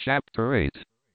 Chapter 8.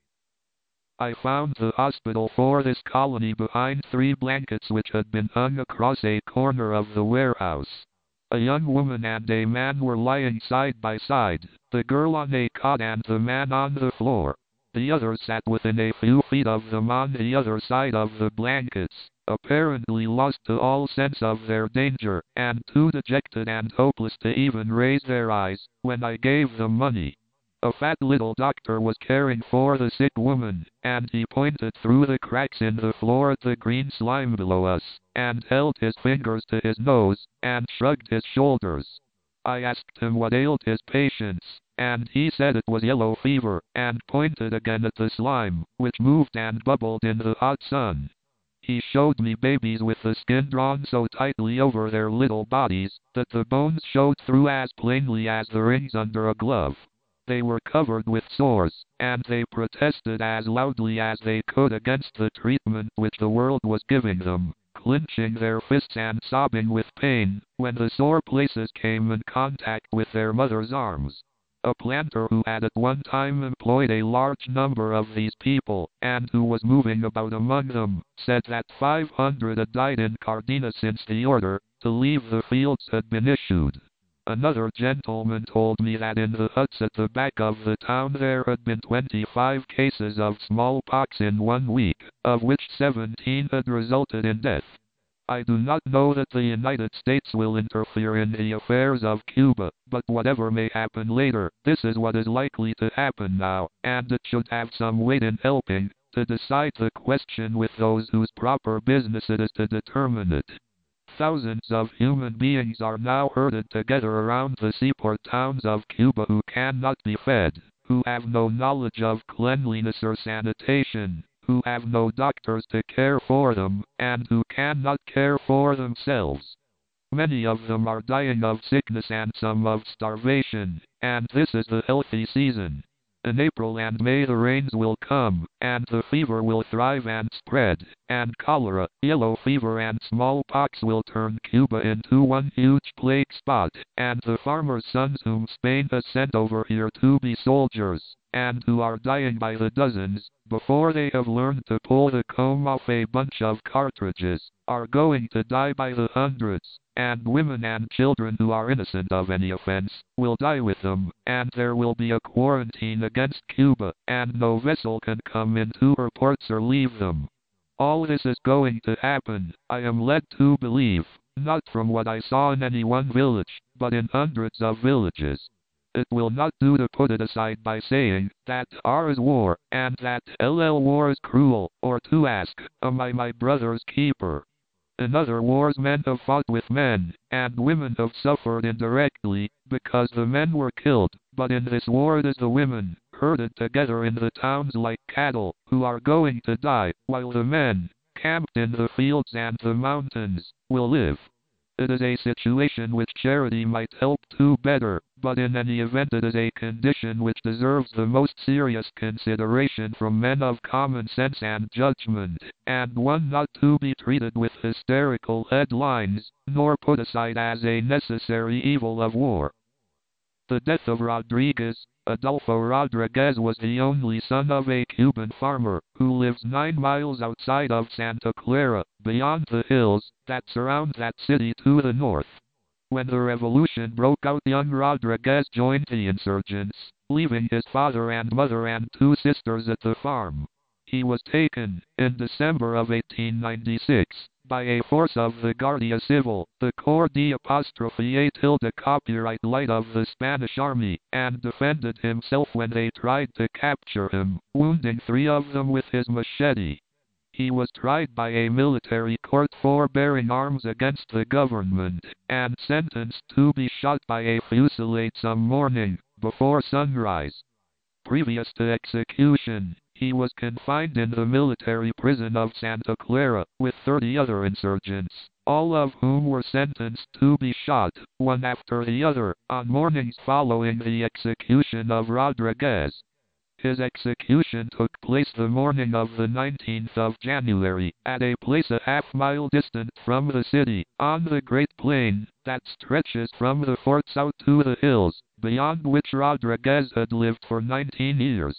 I found the hospital for this colony behind 3 blankets which had been hung across a corner of the warehouse. A young woman and a man were lying side by side, the girl on a cot and the man on the floor. The others sat within a few feet of them on the other side of the blankets, apparently lost to all sense of their danger, and too dejected and hopeless to even raise their eyes, when I gave them money. A fat little doctor was caring for the sick woman, and he pointed through the cracks in the floor at the green slime below us, and held his fingers to his nose, and shrugged his shoulders. I asked him what ailed his patients, and he said it was yellow fever, and pointed again at the slime, which moved and bubbled in the hot sun. He showed me babies with the skin drawn so tightly over their little bodies, that the bones showed through as plainly as the rings under a glove. They were covered with sores, and they protested as loudly as they could against the treatment which the world was giving them, clenching their fists and sobbing with pain, when the sore places came in contact with their mother's arms. A planter who had at one time employed a large number of these people, and who was moving about among them, said that 500 had died in Cardena since the order to leave the fields had been issued. Another gentleman told me that in the huts at the back of the town there had been 25 cases of smallpox in 1 week, of which 17 had resulted in death. I do not know that the United States will interfere in the affairs of Cuba, but whatever may happen later, this is what is likely to happen now, and it should have some weight in helping to decide the question with those whose proper business it is to determine it. Thousands of human beings are now herded together around the seaport towns of Cuba who cannot be fed, who have no knowledge of cleanliness or sanitation, who have no doctors to care for them, and who cannot care for themselves. Many of them are dying of sickness and some of starvation, and this is the healthy season. In April and May the rains will come, and the fever will thrive and spread, and cholera, yellow fever and smallpox will turn Cuba into one huge plague spot, and the farmers' sons whom Spain has sent over here to be soldiers, and who are dying by the dozens, before they have learned to pull the comb off a bunch of cartridges, are going to die by the hundreds, and women and children who are innocent of any offense will die with them, and there will be a quarantine against Cuba, and no vessel can come into her ports or leave them. All this is going to happen, I am led to believe, not from what I saw in any one village, but in hundreds of villages. It will not do to put it aside by saying that R is war, and that war is cruel, or to ask, am I my brother's keeper? In other wars men have fought with men, and women have suffered indirectly, because the men were killed, but in this war it is the women, herded together in the towns like cattle, who are going to die, while the men, camped in the fields and the mountains, will live. It is a situation which charity might help to better, but in any event it is a condition which deserves the most serious consideration from men of common sense and judgment, and one not to be treated with hysterical headlines, nor put aside as a necessary evil of war. The death of Adolfo Rodriguez was the only son of a Cuban farmer, who lives 9 miles outside of Santa Clara, beyond the hills that surround that city to the north. When the revolution broke out, young Rodriguez joined the insurgents, leaving his father and mother and 2 sisters at the farm. He was taken, in December of 1896, by a force of the Guardia Civil, the Corps d'Apostrophe tilde copyright light of the Spanish army, and defended himself when they tried to capture him, wounding 3 of them with his machete. He was tried by a military court for bearing arms against the government, and sentenced to be shot by a fusillade some morning, before sunrise. Previous to execution, he was confined in the military prison of Santa Clara, with 30 other insurgents, all of whom were sentenced to be shot, one after the other, on mornings following the execution of Rodriguez. His execution took place the morning of the 19th of January, at a place a half-mile distant from the city, on the Great Plain, that stretches from the forts out to the hills, beyond which Rodriguez had lived for 19 years.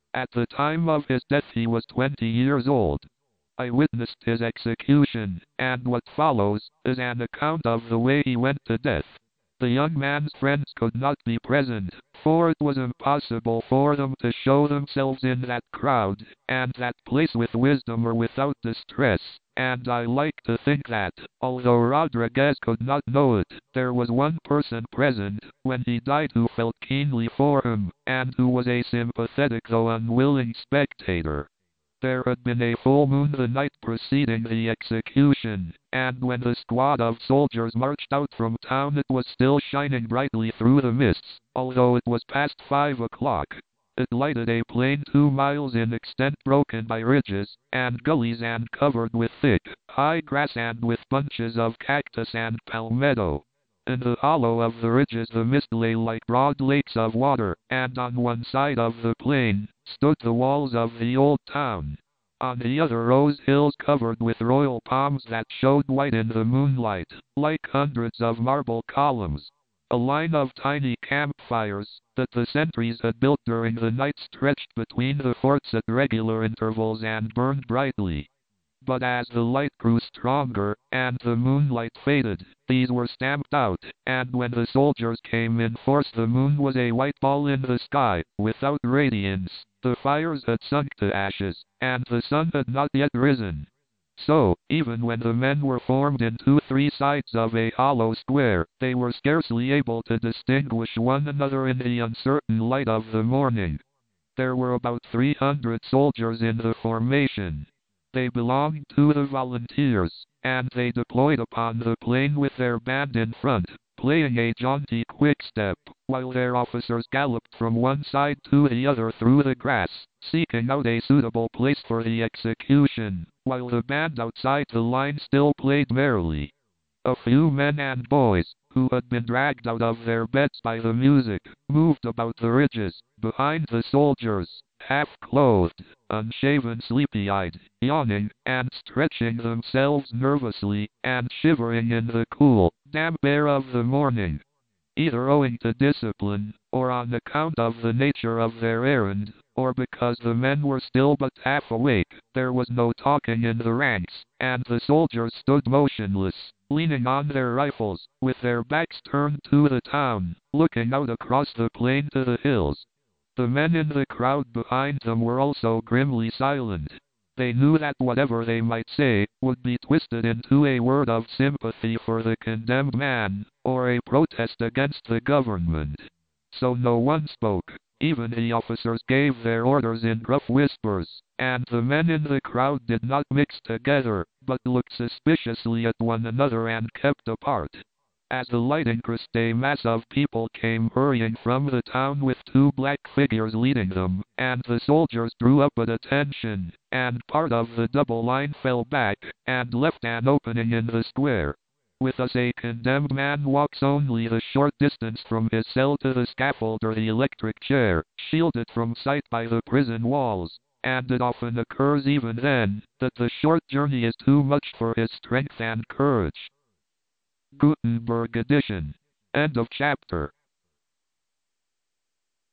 At the time of his death he was 20 years old. I witnessed his execution, and what follows is an account of the way he went to death. The young man's friends could not be present, for it was impossible for them to show themselves in that crowd, and that place with wisdom or without distress, and I like to think that, although Rodriguez could not know it, there was one person present, when he died who felt keenly for him, and who was a sympathetic though unwilling spectator. There had been a full moon the night preceding the execution, and when the squad of soldiers marched out from town it was still shining brightly through the mists, although it was past 5 o'clock. It lighted a plain 2 miles in extent broken by ridges and gullies and covered with thick, high grass and with bunches of cactus and palmetto. In the hollow of the ridges the mist lay like broad lakes of water, and on one side of the plain stood the walls of the old town. On the other rose hills covered with royal palms that showed white in the moonlight, like hundreds of marble columns. A line of tiny campfires that the sentries had built during the night stretched between the forts at regular intervals and burned brightly. But as the light grew stronger, and the moonlight faded, these were stamped out, and when the soldiers came in force the moon was a white ball in the sky, without radiance. The fires had sunk to ashes, and the sun had not yet risen. So, even when the men were formed into 3 sides of a hollow square, they were scarcely able to distinguish one another in the uncertain light of the morning. There were about 300 soldiers in the formation. They belonged to the volunteers, and they deployed upon the plain with their band in front, playing a jaunty quick-step, while their officers galloped from one side to the other through the grass, seeking out a suitable place for the execution, while the band outside the line still played merrily. A few men and boys, who had been dragged out of their beds by the music, moved about the ridges, behind the soldiers, half-clothed, unshaven, sleepy-eyed, yawning, and stretching themselves nervously, and shivering in the cool, damp air of the morning. Either owing to discipline, or on account of the nature of their errand, or because the men were still but half awake, there was no talking in the ranks, and the soldiers stood motionless, leaning on their rifles, with their backs turned to the town, looking out across the plain to the hills. The men in the crowd behind them were also grimly silent. They knew that whatever they might say would be twisted into a word of sympathy for the condemned man, or a protest against the government. So no one spoke. Even the officers gave their orders in gruff whispers, and the men in the crowd did not mix together, but looked suspiciously at one another and kept apart. As the light increased, a mass of people came hurrying from the town with 2 black figures leading them, and the soldiers drew up at attention, and part of the double line fell back, and left an opening in the square. With us a condemned man walks only the short distance from his cell to the scaffold or the electric chair, shielded from sight by the prison walls, and it often occurs even then, that the short journey is too much for his strength and courage. Gutenberg edition. End of chapter.